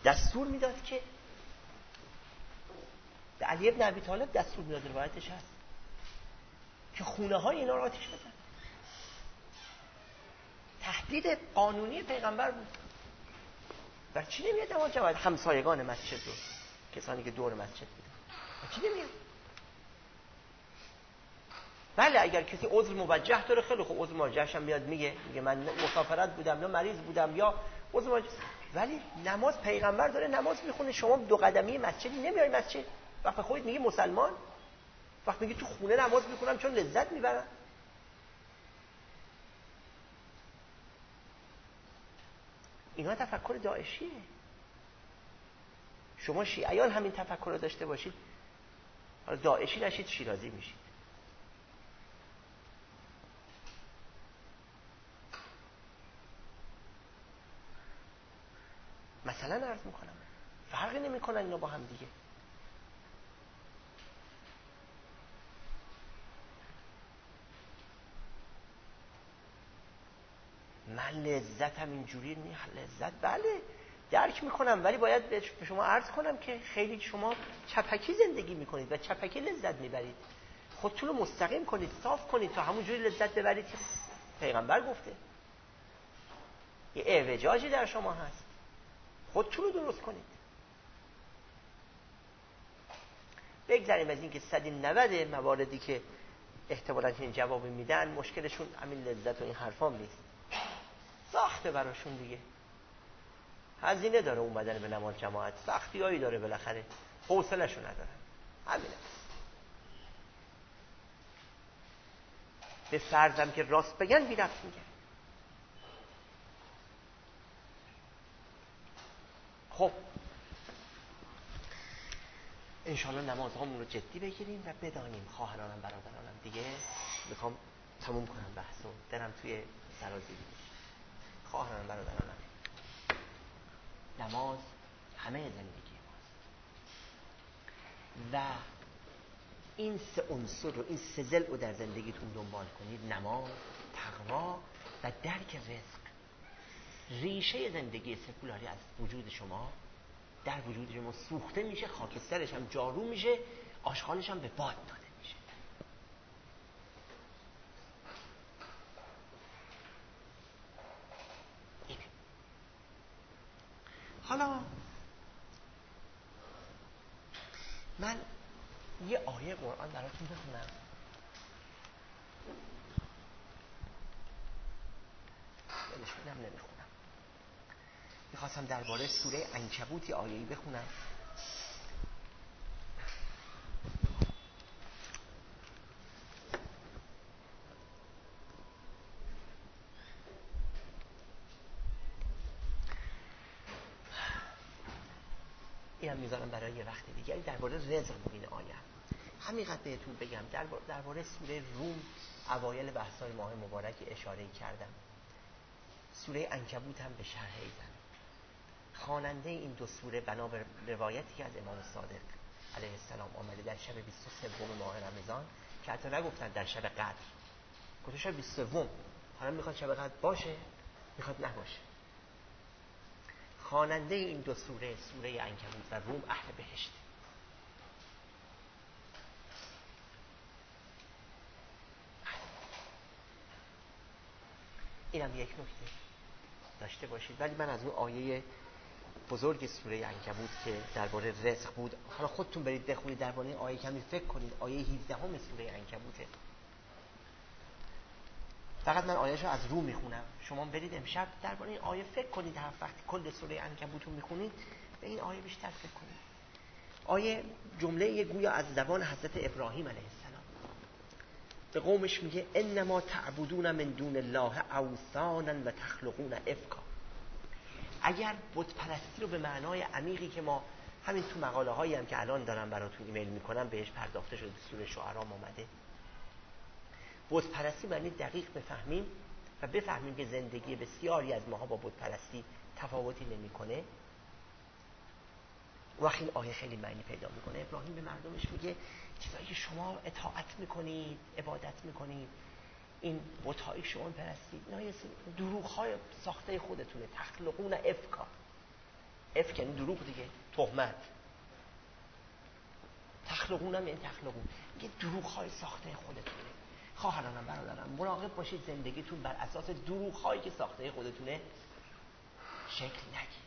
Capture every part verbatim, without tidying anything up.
دستور میداد که به علی ابن ابی طالب دستور میداد، روایتش هست، که خونه های اینا رو آتیش بزن. تهدید قانونی پیغمبر بود. برای چی نمیاد نماز جماعت؟ همسایگان مسجد رو، کسانی که دور مسجد بودن، برای چی نمیاد؟ بله اگر کسی عذر موجه داره خیلی خوب، عذر موجهش هم میاد میگه میگه من مسافرت بودم یا مریض بودم یا عذر موجه. ولی نماز پیغمبر داره نماز میخونه، شما دو قدمی مسجدی نمیای مسجد، وقت خودت میگی مسلمان، وقت میگی تو خونه نماز میخونم چون لذت میبرم. اینا تفکر داعشیه. شما شیعیان همین تفکر رو داشته باشید، حالا داعشی نشید شیرازی میشید. مثلا عرض میکنم فرقی نمیکنن اینا با هم دیگه. من لذتم اینجوری نی، لذت بله درک میکنم، ولی باید به شما عرض کنم که خیلی شما چپکی زندگی میکنید و چپکی لذت میبرید. خودتون رو مستقیم کنید، صاف کنید تا همونجوری لذت ببرید که پیغمبر گفته. یه اعوجاجی در شما هست، خودتون رو درست کنید. بگذاریم از این که صد و نود مواردی که احتمالاً این جواب میدن مشکلشون همین لذت و این حرفام نیست، ساخته براشون دیگه. هزینه داره اومدن به نماز جماعت، سختیایی داره، بالاخره حوصله‌شو ندارن، همینه. به فرضم که راست بگن بی ربط میگن. خب انشاءالله نمازهامون رو جدی بگیریم و بدانیم خواهرانم برادرانم دیگه میخوام تموم کنم بحثو، درم توی سرازیری. خواهرانم برادرانم، نماز همه زندگی ماست و این سه عنصر رو، این سه ضلع رو در زندگیتون دنبال کنید: نماز، تقوا و درک رزق. ریشه زندگی سکولاری از وجود شما در وجود شما سوخته میشه، خاکسترش هم جارو میشه، آشغالش هم به باد داده میشه. اینه. حالا من یه آیه قرآن براتون بخونم. بلش کنم نمیخونم. میخواستم درباره سوره عنکبوت یه آیه‌ای بخونم. اینم میذارم برای یه وقت دیگه. درباره رزق بود این آیه. همینقدر بهتون بگم درباره سوره روم اوایل بحث‌های ماه مبارک اشاره کردم. سوره عنکبوت هم به شرح ایدم. خواننده این دو سوره بنا به روایتی که از امام صادق علیه السلام آمده در شب بیست و سوم ماه رمضان، که حتی نگفتن در شب قدر، گفتن شب بیست و سوم. حالا میخواد شب قدر باشه، میخواد نباشه. خواننده این دو سوره، سوره عنکبوت و روم، اهل بهشت. اینم یک نکته داشته باشید. ولی من از اون آیه بزرگ سوره عنکبوت که درباره رزق بود، حالا خودتون برید بخونید درباره این آیه کمی فکر کنید. آیه هفده هم سوره عنکبوته. فقط من آیه‌شو از رو میخونم، شما برید امشب درباره این آیه فکر کنید. هر وقتی کل سوره عنکبوت رو میخونید به این آیه بیشتر فکر کنید. آیه جمله گویا از زبان حضرت ابراهیم علیه السلام به قومش میگه: انما تعبدون من دون الله اوثانا و تخلقون افکا. اگر بت پرستی رو به معنای عمیقی که ما همین تو مقاله هایی هم که الان دارم براتون ایمیل میکنم بهش پرداخته شده، سوره شعراء اومده، بت پرستی معنی دقیق بفهمیم و بفهمیم که زندگی بسیاری از ماها با بت پرستی تفاوتی نمیکنه، وقتی این آیه خیلی معنی پیدا میکنه. ابراهیم به مردمش میگه چیزایی که شما اطاعت میکنید، عبادت میکنید، این بت‌هایی شما پرستید، اینا دروغ‌های ساخته خودتونه. تخلقون افکا. افک یعنی دروغ دیگه، تهمت. تخلقون هم یعنی تخلقون، میگه دروغ های ساخته خودتونه. خواهرانم برادرم مراقب باشید زندگیتون بر اساس دروغ هایی که ساخته خودتونه شکل نگیره.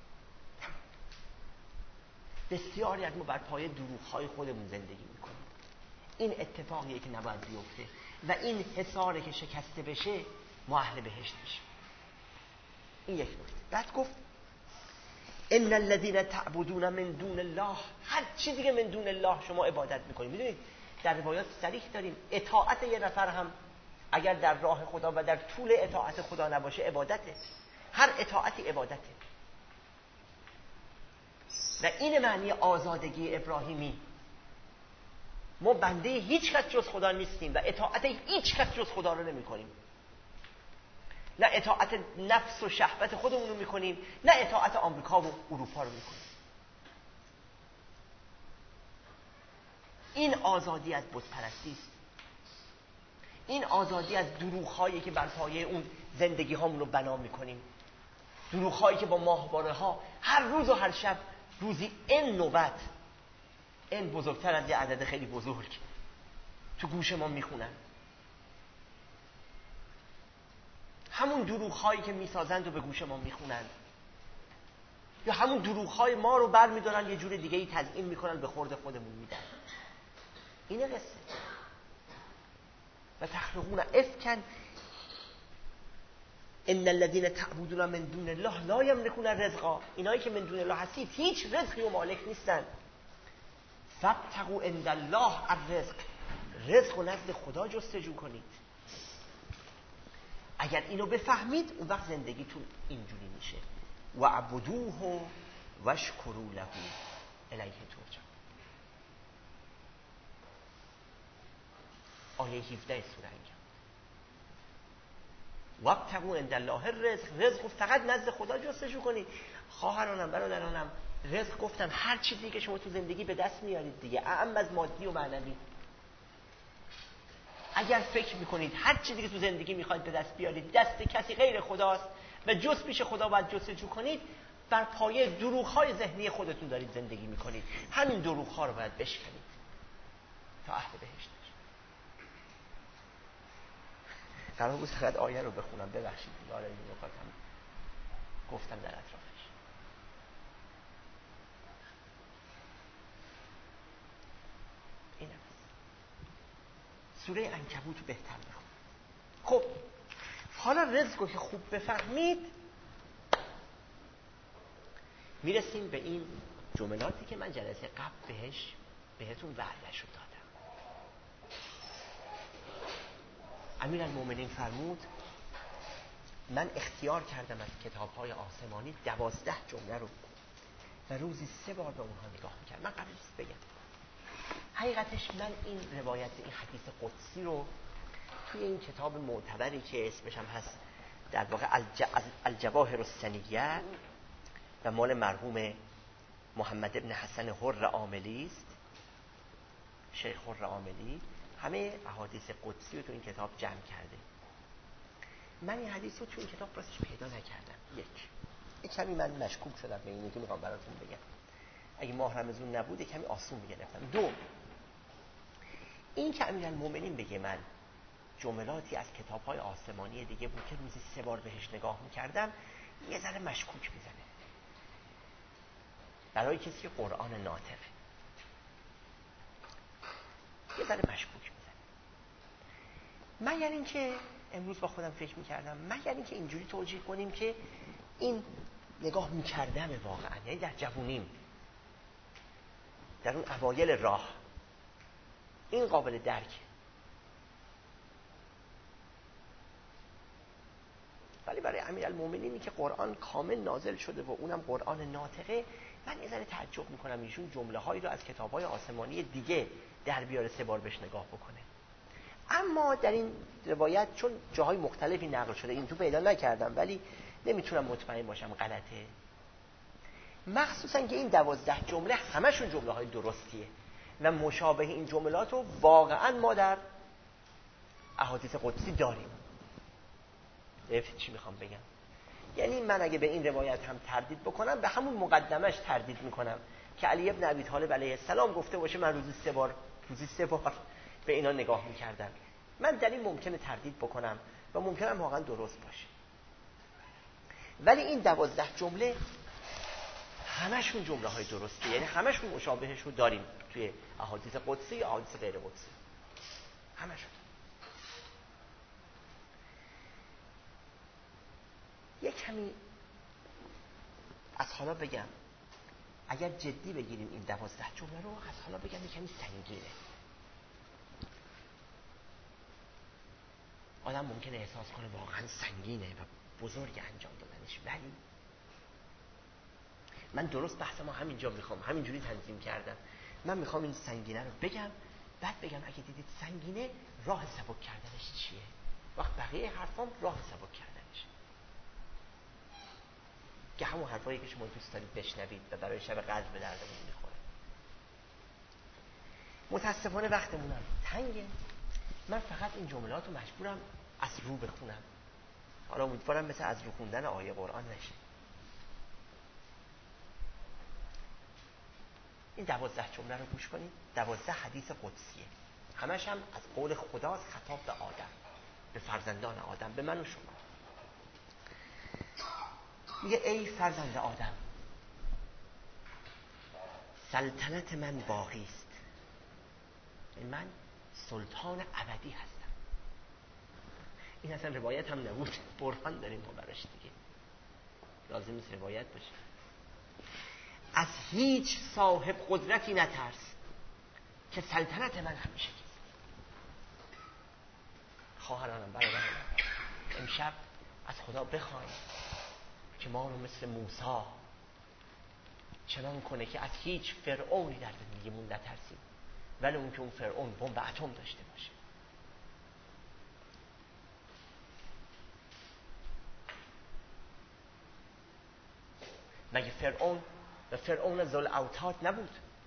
بسیاری از ما بر پایه دروغ های خودمون زندگی میکنیم. این اتفاقیه که نباید بیفته و این حصاره که شکسته بشه ما اهل بهشت میشیم. این یک نکته. بعد گفت ان الذين تعبدون من دون الله، هر چی دیگه من دون الله شما عبادت میکنید. میدونید در روایات صریح داریم اطاعت یه نفر هم اگر در راه خدا و در طول اطاعت خدا نباشه عبادته. هر اطاعتی عبادته و این معنی آزادگی ابراهیمی. ما بنده هیچ کس جز خدا نیستیم و اطاعت هیچ کس جز خدا رو نمی کنیم. نه اطاعت نفس و شهوت خودمون رو می کنیم، نه اطاعت آمریکا و اروپا رو می کنیم. این آزادی از بت پرستی است. این آزادی از دروغ‌هایی که بر پایه اون زندگی هامون رو بنا می کنیم. دروغ‌هایی که با ماهواره ها هر روز و هر شب روزی این نوبت، این بزرگتر از یه عدد خیلی بزرگ، تو گوش ما میخونن. همون دروغ‌هایی که میسازند و به گوش ما میخونند، یا همون دروغ‌های ما رو بر میدارن یه جور دیگه ای تزیین میکنن به خورد خودمون میدن. اینه قصه. و تخلقون افکن ان الذين تعبدون من دون الله لا يملكون رزقا، اینایی که من دون الله هستید هیچ رزقی و مالک نیستن. فابتغوا عند الله الرزق، رزق و نزد خدا جستجو کنید. اگر اینو بفهمید اون وقت زندگیتون اینجوری میشه. و عبدوه و اشکروا له الیه ترجعون. آیه هفده سوره انکبوت. وابتغوا عند الله الرزق، رزق فقط نزد خدا جستجو کنید. خواهرانم برادرانم، رزق گفتم هر چیزی که شما تو زندگی به دست میارید دیگه، اعم از مادی و معنوی. اگر فکر میکنید هر چیزی که تو زندگی میخواید به دست بیارید دست کسی غیر خداست و جز پیش خدا باید جستجو کنید، بر پایه دروغ‌های ذهنی خودتون دارید زندگی میکنید. همین دروغ‌ها رو باید بشکنید تا اهل بهشت بشید. قرار بود فقط آیه رو بخونم، ببخشید دیگه، آره این نکاتم گفتم در اطرافش. اینه سوره عنکبوت رو بهتر بخون. خب حالا رزق رو که خوب بفهمید میرسیم به این جملاتی که من جلسه قبل بهش بهتون وعده‌اش رو دادم. امیرالمومنین فرمود من اختیار کردم از کتاب‌های آسمانی دوازده جمله رو و روزی سه بار به اونها نگاه می‌کردم. من قبل نیست بگم حقیقتش من این روایت، این حدیث قدسی رو توی این کتاب معتبری که اسمش هم هست در واقع الج... الجواهر السنیه و مال مرحوم محمد ابن حسن حر عاملی است، شیخ حر عاملی، همه احادیث قدسی رو تو این کتاب جمع کرده. من این حدیث رو تو این کتاب راستش پیدا نکردم. یک یک کمی من مشکوک شدم به اینی که میخوام براتون بگم. اگه ماه رمضان نبود یک کمی آسون میگرفتم. دو، این که امیرالمومنین بگه من جملاتی از کتاب‌های آسمانی دیگه بود که روزی سه بار بهش نگاه می‌کردم، یه ذره مشکوک میزنه برای کسی که قرآن ناطقه، یه ذره مشکوک میزنه. مگر اینکه امروز با خودم فکر می‌کردم مگر اینکه اینجوری توجیه کنیم که این نگاه می‌کردم واقعا، یعنی در جوونیم، در اون اوایل راه، این قابل درکه. ولی برای امیرالمومنینی که قرآن کامل نازل شده و اونم قرآن ناطقه، من یه ذره تعجب میکنم ایشون جمله هایی رو از کتاب‌های آسمانی دیگه در بیاره سه بار بهش نگاه بکنه. اما در این روایت چون جاهای مختلفی نقل شده، این تو پیدا نکردم ولی نمیتونم مطمئن باشم غلطه، مخصوصا که این دوازده جمله همشون جمله های درستیه و مشابه این جملات رو واقعا ما در احادیث قدسی داریم. چی میخوام بگم؟ یعنی من اگه به این روایت هم تردید بکنم، به همون مقدمش تردید میکنم که علی ابن ابی طالب علیه السلام گفته باشه من روزی سه بار روزی سه بار به اینا نگاه میکردم. من در این ممکنه تردید بکنم و ممکنه واقعا درست باشه، ولی این دوازده جمله همشون جمله های درسته، یعنی همشون مشابهش رو داریم توی احادیث قدسی یا احادیث غیر قدسی، همشون. یک کمی از حالا بگم، اگر جدی بگیریم این دوازده جمله رو، از حالا بگم یک کمی سنگینه. آدم ممکنه احساس کنه واقعا سنگینه و بزرگ انجام دادنش، ولی من درست بحث ما همینجا میخوام، همینجوری تنظیم کردم. من میخوام این سنگینه رو بگم، بعد بگم اگه دیدید سنگینه راه سبک کردنش چیه. وقت بقیه حرفام راه سبک کردنش، که همون حرفایی که شما دوست دارید بشنوید و برای شب قدر به دردمون میخوره. متاسفانه وقتمونم تنگه، من فقط این جملات رو مجبورم از رو بخونم. حالا امیدوارم مثل از رو خوندن آیه قرآن نشه. این دوازده جمله رو گوش کنید. دوازده حدیث قدسیه، همش هم از قول خداست، خطاب به آدم، به فرزندان آدم، به من و شما. میگه ای فرزند آدم، سلطنت من باقی است، من سلطان ابدی هستم. این اصلا روایت هم نبود، برهان داریم ما براش دیگه، لازم نیست روایت باشه. از هیچ صاحب قدرتی نترس که سلطنت من همیشه است. خواهرانم، برادرانم، امشب از خدا بخوایم که ما رو مثل موسی چنان کنه که از هیچ فرعونی در زندگیمون نترسیم، ولی اون که اون فرعون بمب اتم داشته باشه. مگه فرعون و فرعون ذوالأوتاد نبود؟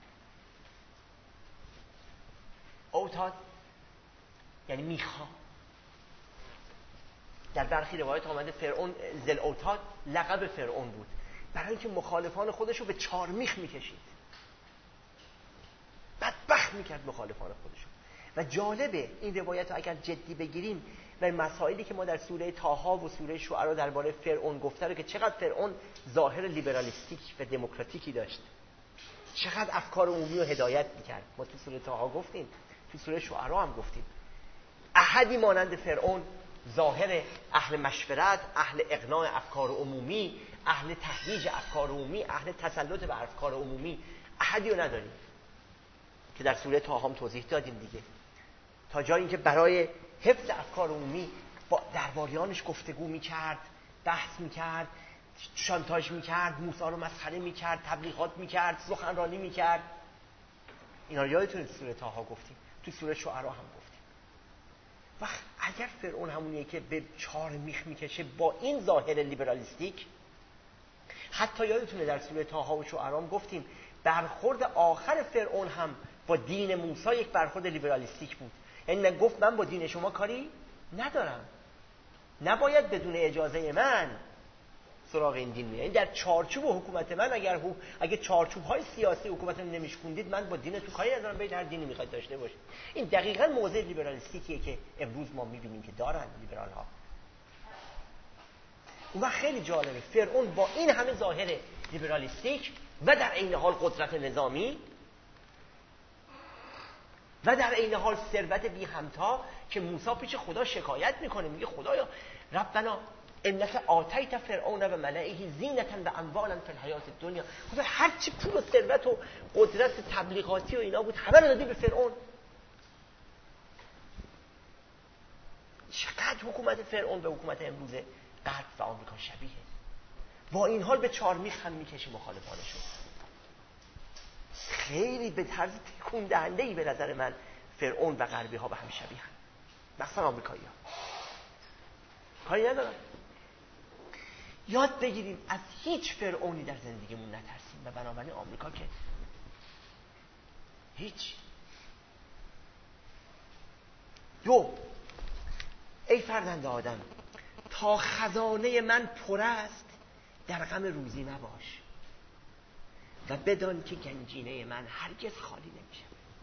اوتاد یعنی میخا. در برخی روایات آمده فرعون ذوالأوتاد لقب فرعون بود، برای اینکه مخالفان خودش رو به چار میخ میکشید، بدبخت میکرد مخالفان خودش رو. و جالبه این روایت رو اگر جدی بگیریم و مسائلی که ما در سوره طه و سوره شعرا درباره فرعون گفته رو، که چقدر فرعون ظاهر لیبرالیستیک و دموکراتیکی داشت، چقدر افکار عمومی رو هدایت میکرد. ما تو سوره طه گفتیم، تو سوره شعرا هم گفتیم، احدی مانند فرعون، ظاهر اهل مشورت، اهل اقناع افکار عمومی، اهل تهییج افکار عمومی، اهل تسلط بر افکار عمومی، احدی رو نداریم که در سوره طه هم توضیح دادیم دیگه. تا جایی اینکه برای حفظ افکار عمومی با درباریانش گفتگو میکرد، بحث میکرد، شانتاژ میکرد، موسی رو مسخره میکرد، تبلیغات میکرد، سخنرانی میکرد. اینا رو یادتونه تو سوره طه گفتیم، تو سوره شعرا هم گفتیم. و اگر فرعون همونیه که به چهار میخ میکشه با این ظاهر لیبرالیستیک، حتی یادتونه در سوره طه و شعرا هم گفتیم برخورد آخر فرعون هم با دین موسی یک برخورد لیبرالیستیک بود. یعنی گفت من با دین شما کاری ندارم، نباید بدون اجازه من سراغ این دین میاد. یعنی در چارچوب حکومت من اگر هو... اگه چارچوب های سیاسی حکومت من نمیشکوندید، من با دین تو کاری ندارم، برید هر دینی میخواید داشته باشید. این دقیقاً موضع لیبرالیستیکیه که امروز ما میبینیم که دارن لیبرال ها. اون خیلی جالبه، فرعون با این همه ظاهر لیبرالیستیک و در عین حال قدرت نظامی و در عین حال ثروت بی همتا، که موسی پیش خدا شکایت میکنه، میگه خدایا ربنا انک آتیت فرعون و ملئه زینة و اموالا فی الحیاة الدنیا، خدا هر چی پول و ثروت و قدرت تبلیغاتی و اینا بود همه رو دادی به فرعون. چقدر حکومت فرعون به حکومت امروز غرب و آمریکا شبیه. با این حال به چهار میخ هم میکشه مخالفانشون. خیلی به طرز تکون دهنده‌ای به نظر من فرعون و غربی ها به هم شبیه هم، مثلا آمریکایی ها. کاری ندارم، یاد بگیریم از هیچ فرعونی در زندگیمون نترسیم و بنابراین آمریکا که هیچ. دو، ای فرزند آدم، تا خزانه من پر است در غم روزی مباش و بدان که گنجینه من هرگز خالی نمیشه.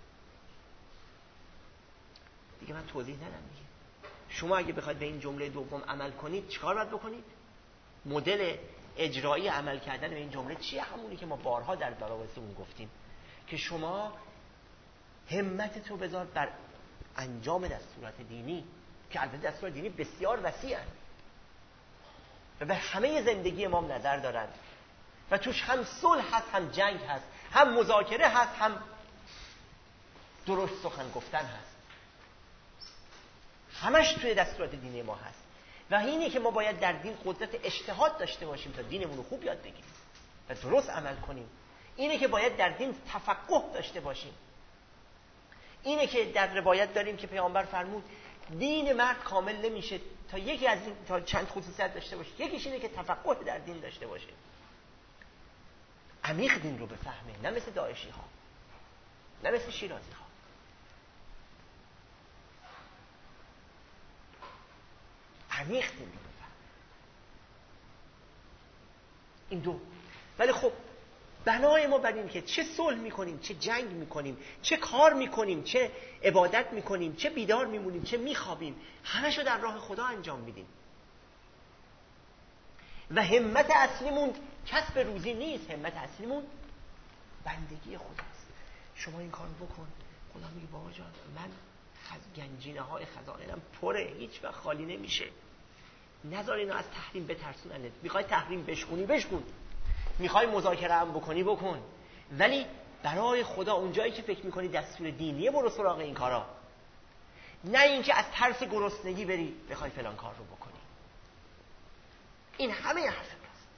دیگه من توضیح ندم دیگه. شما اگه بخواید به این جمله دوم عمل کنید چیکار باید بکنید؟ مدل اجرایی عمل کردن به این جمله چیه؟ همونی که ما بارها در دراوسی اون گفتیم که شما همت تو بذار بر انجام دستورات دینی که البته دستورات دینی بسیار وسیعن و به همه زندگی ما نظر دارن و توش هم صلح هست، هم جنگ هست، هم مذاکره هست، هم درست سخن گفتن هست. همش توی دستورات دینی ما هست و اینی که ما باید در دین قدرت اجتهاد داشته باشیم تا دینمون رو خوب یاد بگیریم و درست عمل کنیم. اینه که باید در دین تفقه داشته باشیم. اینه که در روایت داریم که پیامبر فرمود دین مرد کامل نمیشه تا یکی از این تا چند خصوصیت داشته باشه. یکیش اینه که تفقه در دین داشته باشه، عمیق دین رو بفهمه، نه مثل داعشی ها، نه مثل شیرازی ها. عمیق دین رو بفهمه. این دو. ولی خب بنای ما بر این که چه صلح میکنیم، چه جنگ میکنیم، چه کار میکنیم، چه عبادت میکنیم، چه بیدار میمونیم، چه میخوابیم، همشو در راه خدا انجام میدیم و همت اصلیمون کسب روزی نیست. همت اصلیمون بندگی خداست. شما این کارو بکن، خدا میگه بابا جان من خز... گنجینه های خزانه‌ام پره، هیچ وقت خالی نمیشه. نذار اینو از تحریم بترسوننت. میخوای تحریم بشکنی بشکن، میخوای مذاکره هم بکنی بکن، ولی برای خدا اونجایی که فکر میکنی دستور دینیه برو سراغ این کارا، نه اینکه از ترس گرسنگی بری بخوای فلان کار رو بکنی. این همه حرف راست.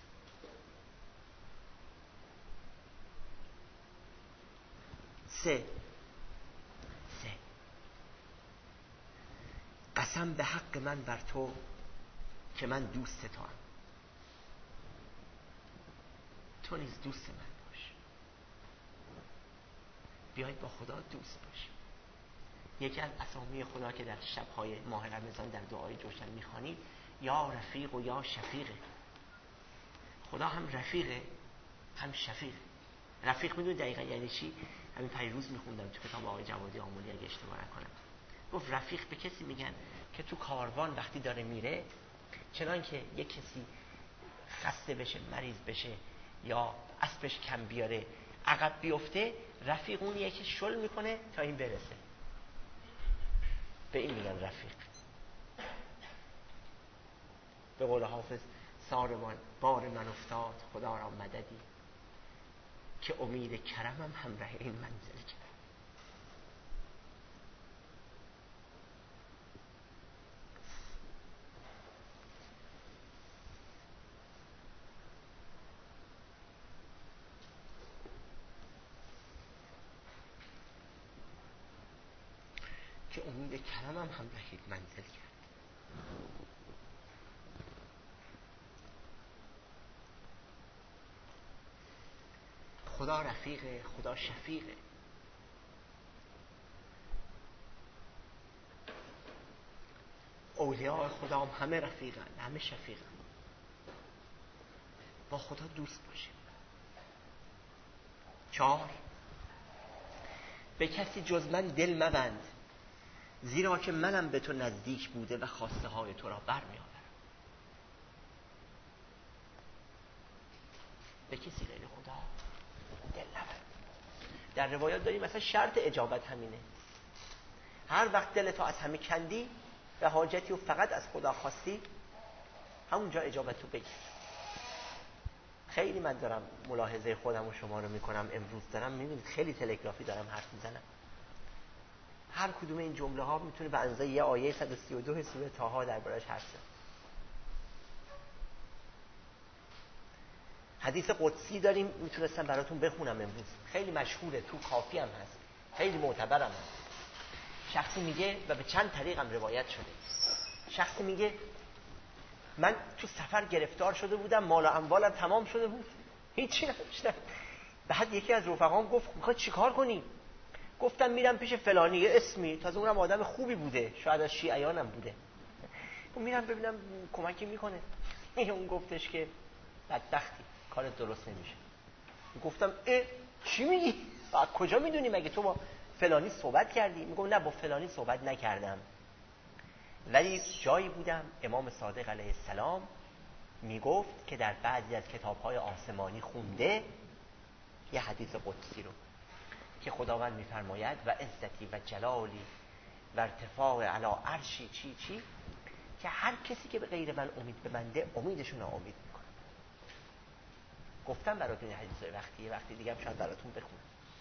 سه سه قسم به حق من بر تو که من دوست تو هم، تو نیز دوست من باش. بیایید با خدا دوست باشیم. یکی از اسامی خدا که در شب‌های ماه رمضان در دعای جوشن می‌خوانید یا رفیق و یا شفیقه. خدا هم رفیقه هم شفیقه. رفیق میدونید دقیقا یعنی چی؟ همین پیروز میخوندم تو کتاب آقای جوادی آملی اگه اشتباه نکنم. گفت رفیق به کسی میگن که تو کاروان وقتی داره میره، چنان که یک کسی خسته بشه، مریض بشه یا اسبش کم بیاره عقب بیفته، رفیق اونیه که شل میکنه تا این برسه. به این میگن رفیق. به قول حافظ سارمان بار من افتاد خدا را مددی که امید کرمم همراه این منزل کرد. که امید کرمم همراه این منزل کرد. خدا رفیقه، خدا شفیقه. اولیاء خدا هم همه رفیقن، همه شفیقن. با خدا دوست باشیم. چهار، به کسی جز من دل مبند، زیرا که منم به تو نزدیک بوده و خواسته های تو را برمی آورم. به کسی غیر خدا دل نبند. در روایات داریم مثلا شرط اجابت همینه. هر وقت دلتو از همه کندی و حاجتی و فقط از خدا خواستی، همونجا اجابتو بگیر. خیلی من دارم ملاحظه خودم و شما رو میکنم امروز، دارم میبینید خیلی تلگرافی دارم حرف میزنم. هر کدوم این جمله ها میتونه به اندازه یه آیه صد و سی و دو سوره طه دربارش حرف بزنه. حدیث قدسی داریم، میتونستم براتون بخونم امروز، خیلی مشهوره، تو کافی هم هست، خیلی معتبرم هست. شخصی میگه و به چند طریق هم روایت شده، شخصی میگه من تو سفر گرفتار شده بودم، مال و اموالم تمام شده بود، هیچی نداشتم. بعد یکی از رفقام گفت میخوای چیکار کنی؟ گفتم میرم پیش فلانی، یه اسمی، تازه اونم آدم خوبی بوده، شاید از شیعیانم بوده. میرم ببینم کمکی میکنه. اون گفتش که بدبختی کارت درست نمیشه. گفتم اه چی میگی؟ از کجا میدونی؟ مگه تو با فلانی صحبت کردی؟ میگم نه با فلانی صحبت نکردم، ولی جایی بودم امام صادق علیه السلام میگفت که در بعضی از کتاب‌های آسمانی خونده یه حدیث قدسی رو که خداوند میفرماید و عزتی و جلالی و ارتفاع علی عرشی چی چی، که هر کسی که به غیر من امید ببنده امیدشون ناامید میکنه. گفتم براتون این حدیث وقتی وقتی دیگه هم شاید براتون بخونم.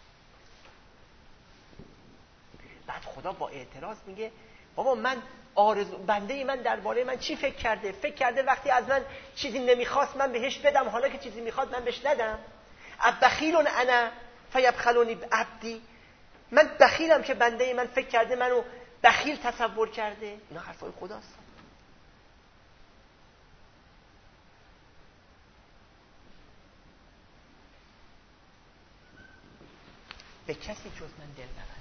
بعد خدا با اعتراض میگه بابا من آرزو بنده من درباره من چی فکر کرده؟ فکر کرده وقتی از من چیزی نمیخواست من بهش بدم، حالا که چیزی میخواد من بهش ندم؟ ابخیل انا فیبخلونی عبدی، من بخیلم که بنده من فکر کرده منو بخیل تصور کرده؟ اینا حرفای خداست. به کسی جز من دل نبند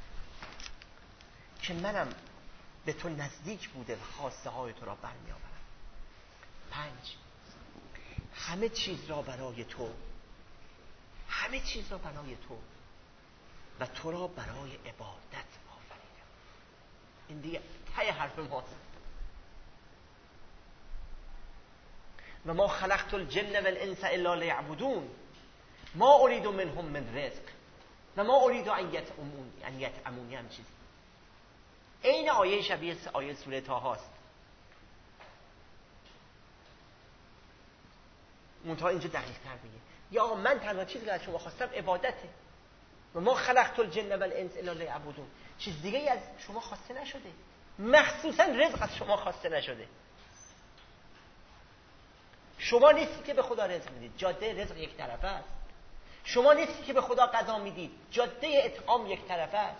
که منم به تو نزدیک بوده و خواسته های تو را برمی آورم. پنج، همه چیز را برای تو، همه چیز را برای تو و تو را برای عبادت آفریدم. این دیگه ته حرف ماست. و ما خلقت الجن والانس الا لیعبدون ما اريد منهم من رزق و ما اريد ان یطعمون ان یطعمونی هم چیزی. این آیه شبیه آیه سوره طه است. منتها اینجا دقیق تر میگه یا من تنها چیزی که از شما خواستم عبادته. و ما خلقت الجن والانس الا لیعبدون، چیز دیگه ای از شما خواسته نشده، مخصوصا رزق از شما خواسته نشده. شما نیستی که به خدا رزق میدید، جاده رزق یک طرفه است. شما نیستی که به خدا غذا میدید، جاده اطعام یک طرفه است.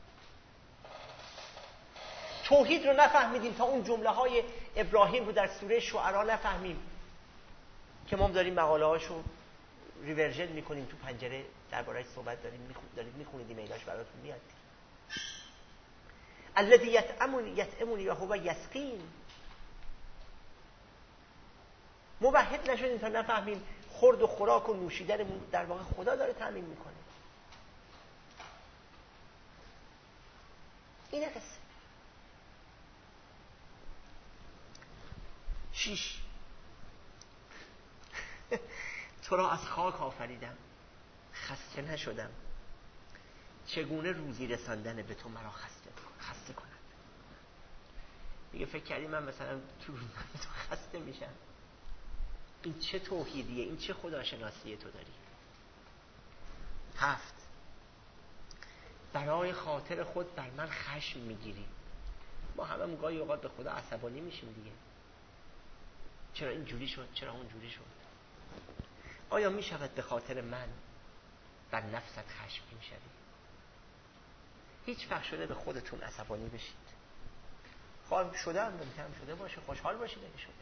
توحید رو نفهمیدیم تا اون جمله های ابراهیم رو در سوره شعرا نفهمیم که ما داریم مقاله هاشو ریورژن میکنیم تو پنجره درباره‌اش صحبت داریم میخونید دارید میخونید ایمیلاش براتون میاد. الذی یطعمنی یطعمنی و هو یسقین. موحد نشدیم تا نفهمیم خورد و خوراک و نوشیدنمون در واقع خدا داره تامین میکنه. اینه قصه. شیش، تو را از خاک آفریدم، خسته نشدم. چگونه روزی رساندن به تو مرا خسته خسته کند؟ دیگه فکر کردی من مثلا تو تو خسته میشم؟ این چه توحیدیه؟ این چه خداشناسیه تو داری؟ هفت، برای خاطر خود بر من خشم میگیری. ما همه گاهی اوقات به خدا عصبانی میشیم دیگه. چرا این جوری شد؟ چرا اون جوری شد؟ آیا میشود به خاطر من بر نفست خشمگین شوی؟ هیچ وقت شده به خودتون عصبانی بشید؟ خواهم شده هم ممکن شده باشه، خوشحال باشید اگه شده.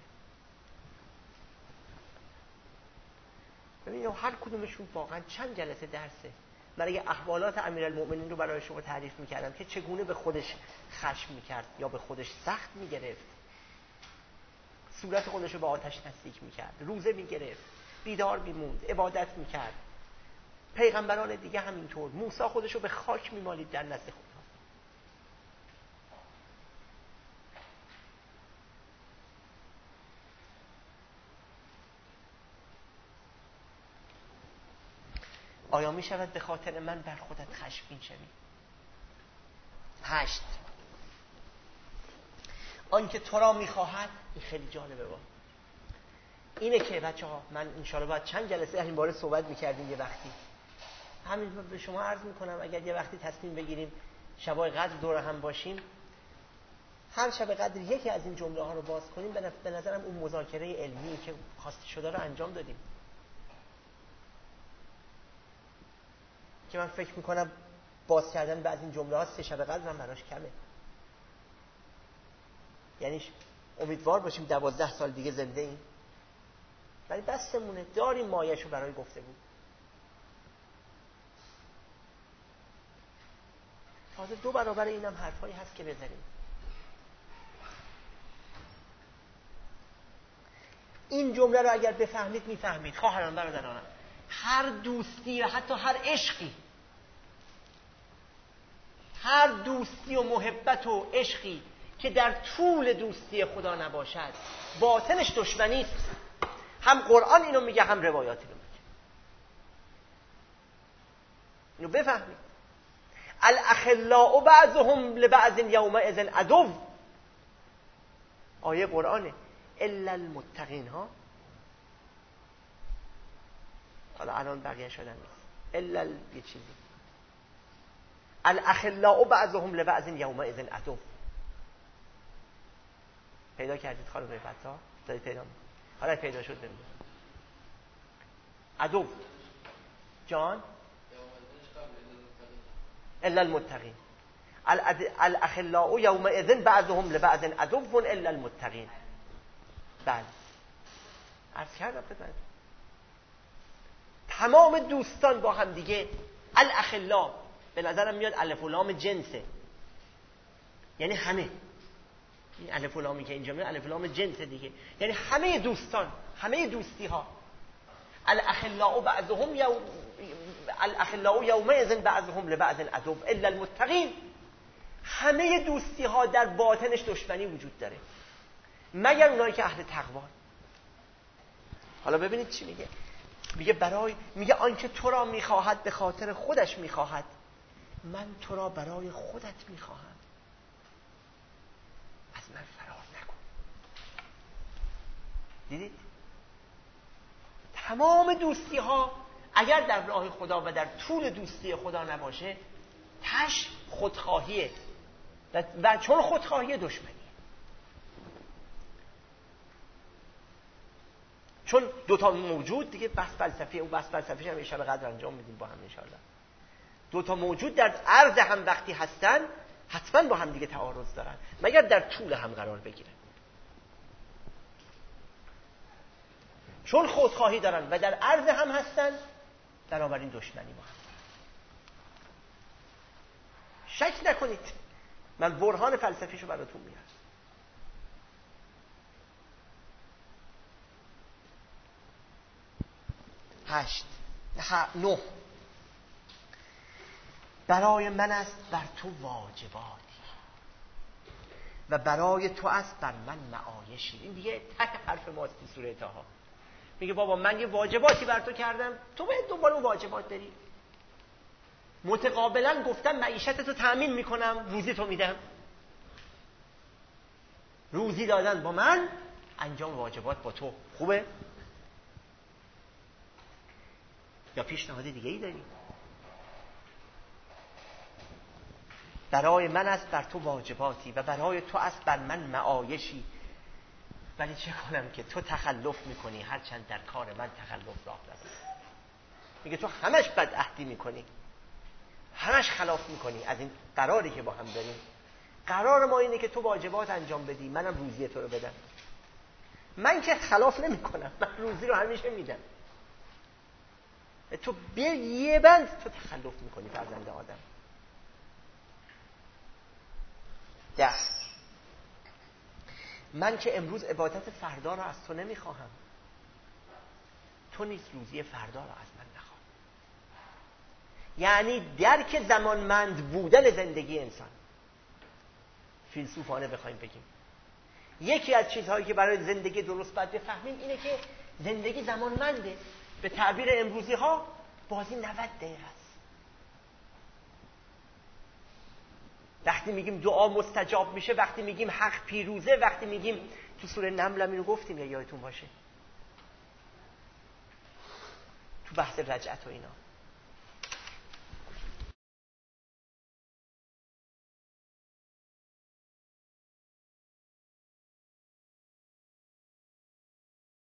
ببینید هر کدومشون واقعا چند جلسه درسه. من اگه احوالات امیرالمؤمنین رو برای شما تعریف میکردم که چگونه به خودش خشم میکرد یا به خودش سخت میگرفت، صورت خودش رو به آتش نزدیک میکرد، روزه میگرفت، بیدار میموند، عبادت میکرد. پیغمبران دیگه همینطور. موسی خودش رو به خاک میمالید در نزد خدا. آیا می شود به خاطر من بر خودت خشمگین شوی؟ هشت، آنکه تو را میخواهد. این خیلی جالبه. با اینه که بچه ها من انشاءالله باید چند جلسه این باره صحبت میکردیم. یه وقتی همین به شما عرض میکنم اگر یه وقتی تصمیم بگیریم شبای قدر دور هم باشیم، هر شب قدر یکی از این جمله ها رو باز کنیم، به نظرم اون مذاکره علمی که خواسته شده رو انجام دادیم. که من فکر میکنم باز کردن بعضی این جمله ها سه شب قدر هم براش کمه. یعنی امیدوار باشیم دوازده سال دیگه زنده ایم، ولی دستمونه داریم مایه‌شو برای گفته بود. تازه دو برابر اینم حرفایی هست که بزنیم. این جمله رو اگر بفهمید میفهمید خواهران برادرانم، هر دوستی و حتی هر عشقی، هر دوستی و محبت و عشقی که در طول دوستی خدا نباشد باطنش دشمنی است. هم قرآن اینو میگه هم روایات اینو میگه. اینو بفهمید. الاخلاء بعضهم لبعض یومئذ عدو. آیه قرآنه. الا المتقین ها. حالا الان بقیه شدن نیست. الا یه چیزی. الاخلاء بعضهم لبعض یومئذ عدو. پیدا کردید خانم فتاح؟ دارید پیدا میکنید؟ حالا پیدا شد ببینید. عدو جان الا المتقین. الاخلاء یومئذ بعضهم لبعض عدو الا المتقین. بله عرض کردم خدمتتون تمام دوستان با هم دیگه. الاخلاء به نظرم میاد الف و لام جنسه، یعنی همه. این الف و لامی که اینجا میاد الف و لام جنس دیگه، یعنی همه دوستان، همه دوستی ها. الاخلاء بعضهم یوم الاخلاء یومئذ بعضهم لبعض عدو الا المتقین. همه دوستی ها در باطنش دشمنی وجود داره مگر اونایی که اهل تقوا. حالا ببینید چی میگه. میگه برای میگه آنکه تو را میخواهد به خاطر خودش میخواهد، من تو را برای خودت میخواهم، از من فرار نکن. دیدید؟ تمام دوستی ها اگر در راه خدا و در طول دوستی خدا نباشه تش خودخواهیه و, و چون خودخواهی دشمنی. چون دوتا موجود دیگه بحث فلسفی و بحث فلسفیش هم شب قدر انجام میدیم با هم انشاءالله. دوتا موجود در عرض هم وقتی هستن حتما با هم دیگه تعارض دارن مگر در طول هم قرار بگیرن. چون خودخواهی دارن و در عرض هم هستن بنابراین دشمنی با هم. شک نکنید من برهان فلسفیشو براتون میارم. هشت نه برای من است بر تو واجباتی و برای تو است بر من معایشی. این دیگه تک حرف ماست تو سوره طه. میگه بابا من یه واجباتی بر تو کردم، تو باید دنبال اون واجبات بری. متقابلا گفتم معیشتتو تأمین میکنم، روزی تو میدم. روزی دادن با من، انجام واجبات با تو. خوبه؟ یا پیشنهاد دیگه ای داری؟ برای من است بر تو واجباتی و برای تو است بر من معایشی. ولی چه کنم که تو تخلف میکنی هرچند در کار من تخلف راه نداری. میگه تو همش بدعهدی میکنی، همش خلاف میکنی از این قراری که با هم داریم. قرار ما اینه که تو واجبات انجام بدی، منم روزی تو رو بدم. من که خلاف نمیکنم، من روزی رو همیشه میدم. تو به یه بند تو تخلف میکنی فرزند آدم. ده من که امروز عبادت فردا رو از تو نمیخواهم، تو نیز روزی فردا رو از من نخواه. یعنی درک زمانمند بودن زندگی انسان. فیلسوفانه بخوایم بگیم یکی از چیزهایی که برای زندگی درست باید بفهمیم اینه که زندگی زمانمنده. به تعبیر امروزی ها بازی نود دقیقه است. وقتی میگیم دعا مستجاب میشه، وقتی میگیم حق پیروزه، وقتی میگیم تو سوره نمل هم اینو گفتیم یا یادتون باشه تو بحث رجعت و اینا،